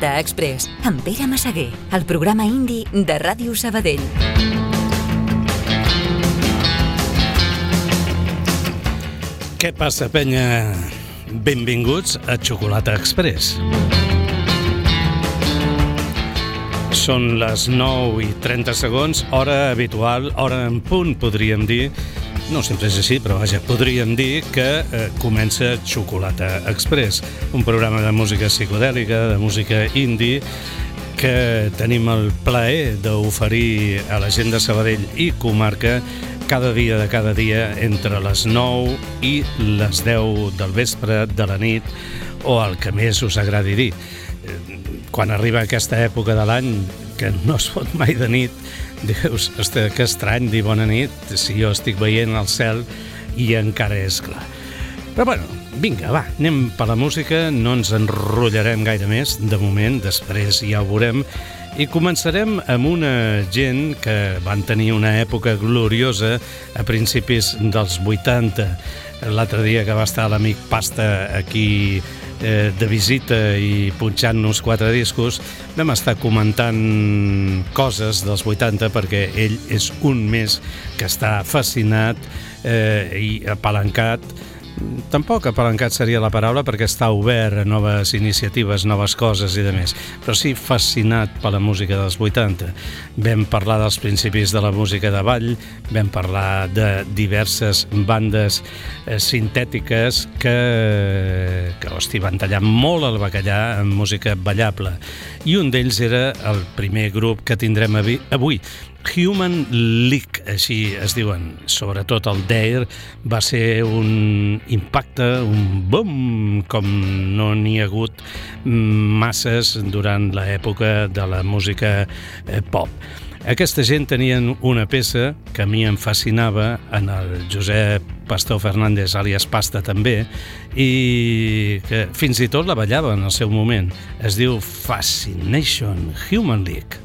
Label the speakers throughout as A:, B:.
A: Xocolata Express, amb Pere Massaguer, el programa indi de Ràdio Sabadell.
B: Què passa, penya? Benvinguts a Xocolata Express. Són les 9:30, hora habitual, hora en punt, podríem dir. No sempre és així, però vaja, podríem dir que comença Xocolata Express, un programa de música psicodèlica, de música indie, que tenim el plaer d'oferir a la gent de Sabadell i comarca cada dia, entre les 9 i les 10 del vespre, de la nit, o el que més us agradi dir. Quan arriba aquesta època de l'any, que no es pot mai de nit, dius, hosti, que estrany dir bona nit, si jo estic veient el cel i encara és clar. Però bueno, vinga, va, anem per la música, no ens enrotllarem gaire més, de moment, després ja ho veurem, i començarem amb una gent que van tenir una època gloriosa a principis dels 80. L'altre dia que va estar l'amic Pasta aquí de visita i punxant-nos 4 discos, vam estar comentant coses dels 80 perquè ell és un més que està fascinat i apalancat. Tampoc apalancat seria la paraula perquè està obert a noves iniciatives, noves coses i demés, però sí fascinat per la música dels 80. Vam parlar dels principis de la música de ball, vam parlar de diverses bandes sintètiques que hosti, van tallar molt el bacallà en música ballable. I un d'ells era el primer grup que tindrem avui, Human League, així es diuen. Sobretot el Dare va ser un impacte, un boom, com no n'hi ha hagut masses durant l'època de la música pop. Aquesta gent tenien una peça que a mi em fascinava, en el Josep Pastor Fernández, àlies Pasta també, i que fins i tot la ballava en el seu moment. Es diu Fascination, Human League.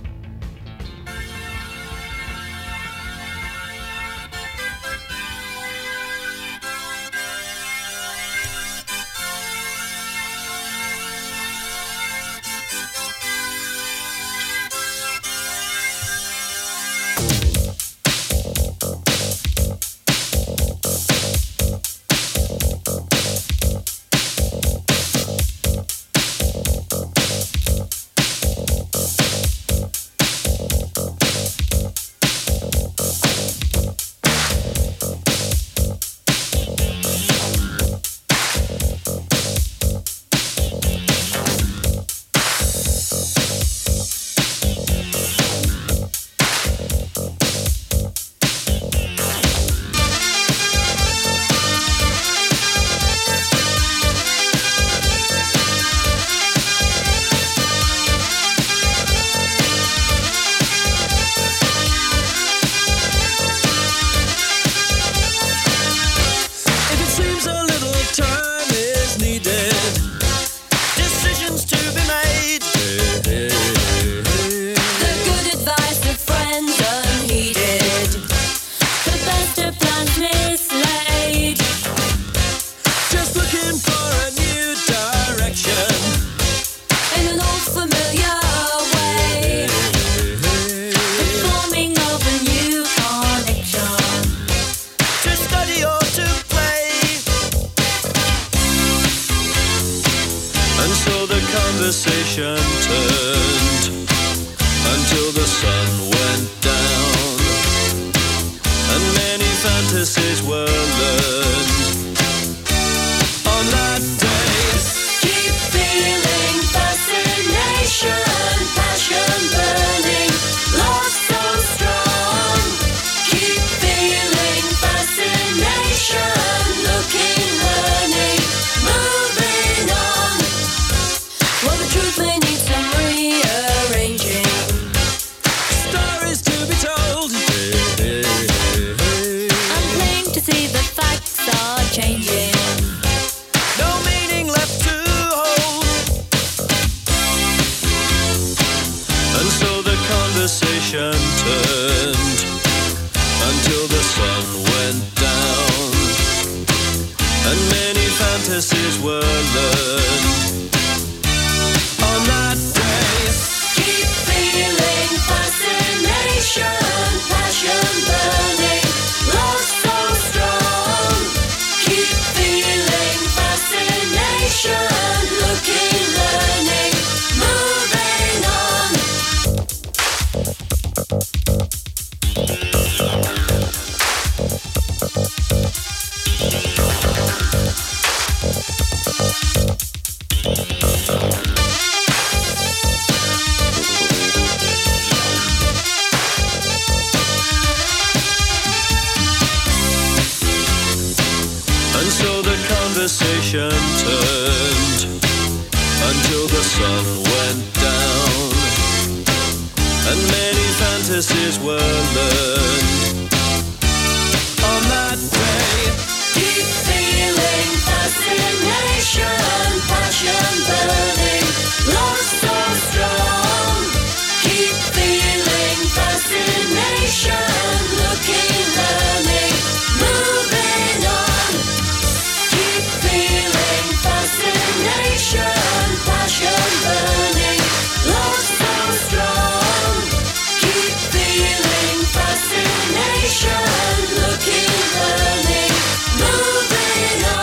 C: Fantasies were learned on that day. conversation turned until the sun went down and many fantasies were learned. On that day, deep feeling, fascination, passion burning, love so strong. Keep feeling fascination, looking, learning, moving on. Keep feeling fascination, passion burning, love so strong. Keep feeling fascination, looking, learning, moving on.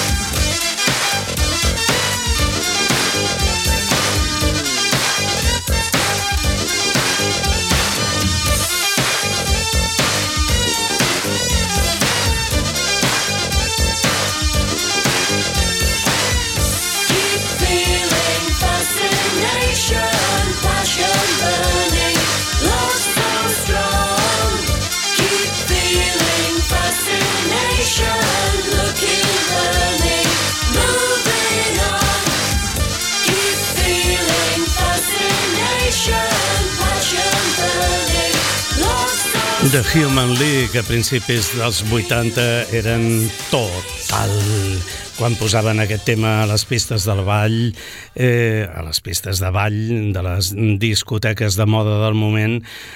C: Keep feeling fascination, passion burning, love so strong. Keep feeling fascination, looking, learning, moving on. Keep feeling fascination, passion burning, love so
B: The Human League a principis dels 80 eren total. Quan posaven aquest tema a les pistes del ball, a les pistes de ball de les discoteques de moda del moment,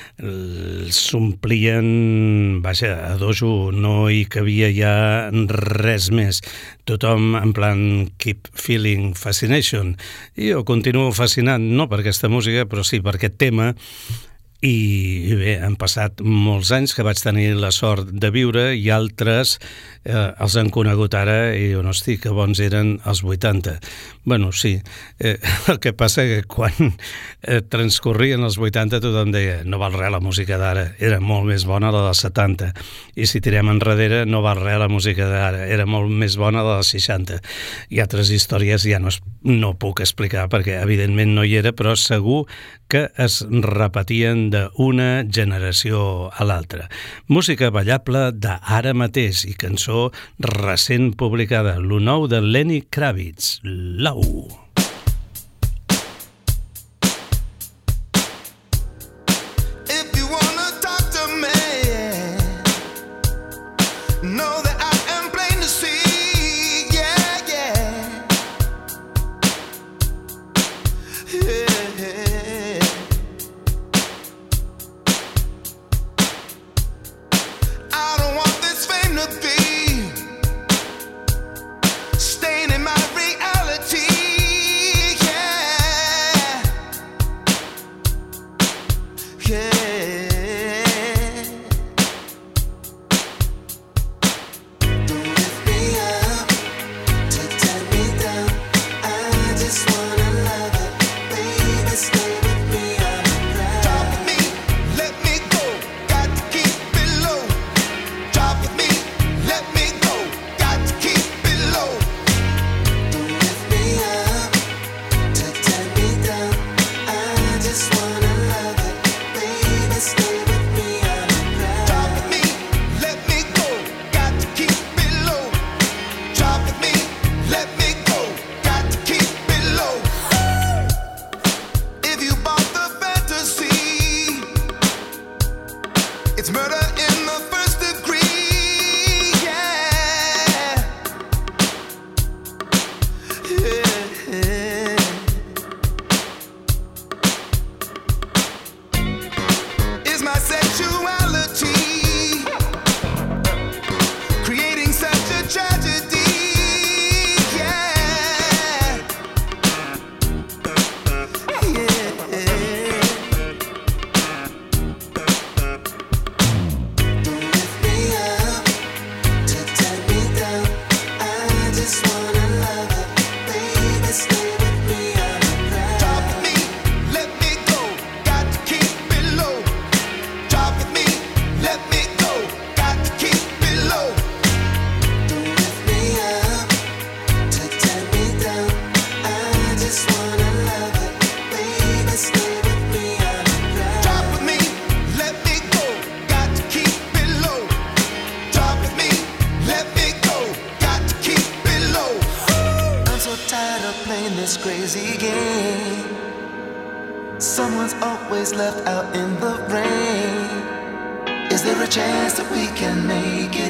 B: s'omplien, vaja, a dojo, no hi cabia ja res més. Tothom en plan keep feeling fascination. I jo continuo fascinat, no per aquesta música, però sí per aquest tema. I bé, han passat molts anys que vaig tenir la sort de viure i altres els han conegut ara i diuen, hosti, que bons eren els 80. Bueno, sí, el que passa que quan transcorrien els 80 tothom deia, no val res la música d'ara, era molt més bona la dels 70. I si tirem enrere, no val res la música d'ara, era molt més bona la dels 60. I altres històries ja no puc explicar perquè evidentment no hi era, però segur que es repetien d'una generació a l'altra. Música ballable d'ara mateix i cançó recent publicada, lo nou de Lenny Kravitz, Low.
D: Staying in my reality. always left out in the rain. Is there a chance that we can make it?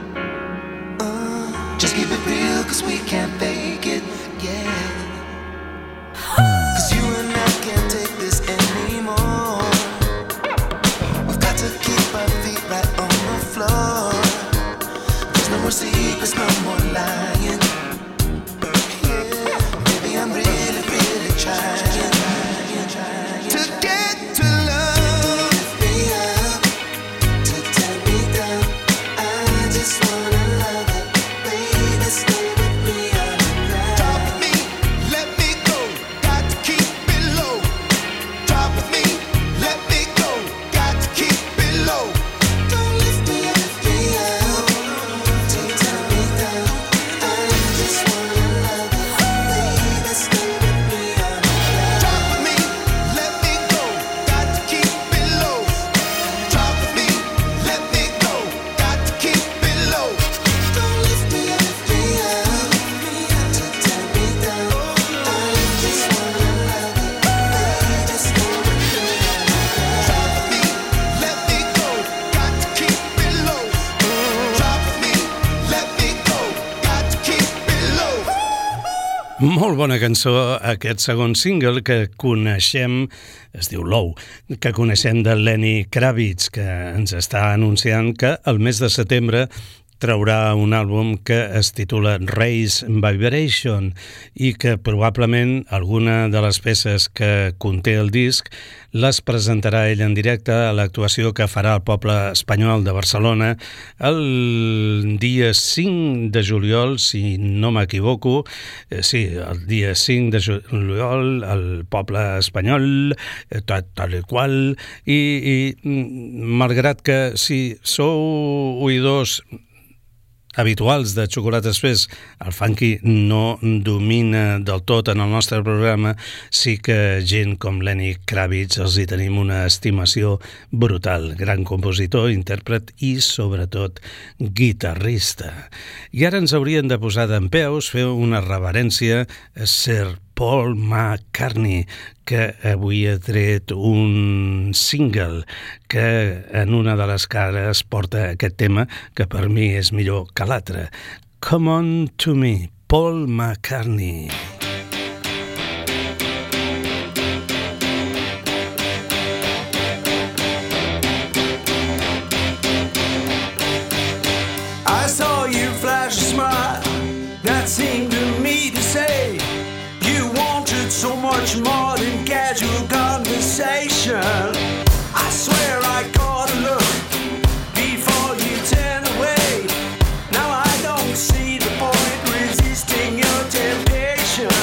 D: Just keep it real, cause we can't fake it, yeah. Cause you and I can't take this anymore. We've got to keep our feet right on the floor. There's no more secrets, no more lying. Yeah, maybe I'm really, really trying to get to love. Lift me up, to tear me down. I just wanna love it. Baby, stay with me on the ground. Drop me, let me go. Got to keep it low. Drop me, let me go. Got to keep it low. Don't lift me up, to tear me down. I just wanna love it. Baby, stay with me on the ground. Drop me, let me go. Got to keep it low. Drop me, let me go. Got to keep it low. Don't lift me up, to tear me down. I just wanna love it. Baby, stay with me on the ground. Drop me, let me go. Got to keep it low. Drop me, let me go. Got to keep it low.
B: Molt bona cançó, aquest segon single que coneixem, es diu Low, que coneixem de Lenny Kravitz, que ens està anunciant que el mes de setembre traurà un àlbum que es titula Raise Vibration i que probablement alguna de les peces que conté el disc les presentarà ell en directe a l'actuació que farà al Poble Espanyol de Barcelona el dia 5 de juliol, si no m'equivoco, sí, el dia 5 de juliol al Poble Espanyol, tal i qual, i malgrat que si sou oïdors habituals de Xocolata Express, el funky no domina del tot en el nostre programa, sí que gent com Lenny Kravitz els hi tenim una estimació brutal, gran compositor, intèrpret i sobretot guitarrista. I ara ens haurien de posar dempeus, fer una reverència a Sir Paul McCartney, que avui ha tret un single que en una de les cares porta aquest tema que per mi és millor que l'altre. Come on to me, Paul McCartney.
E: I saw you flash a smile that seemed to me to say you wanted so much more than casual conversation. I swear I caught a look before you turn away. Now I don't see the point resisting your temptation.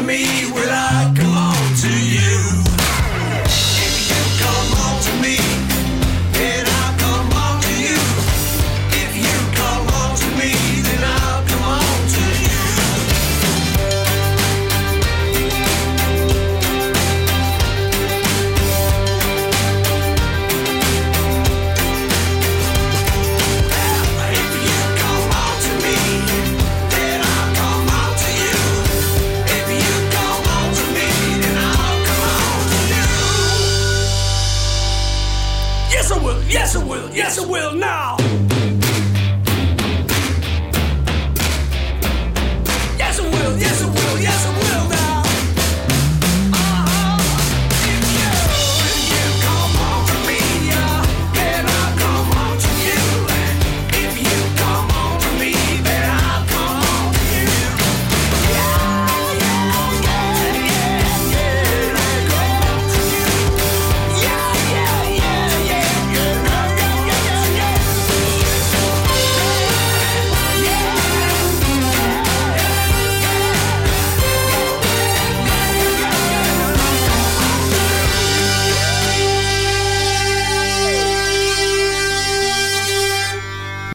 E: me when I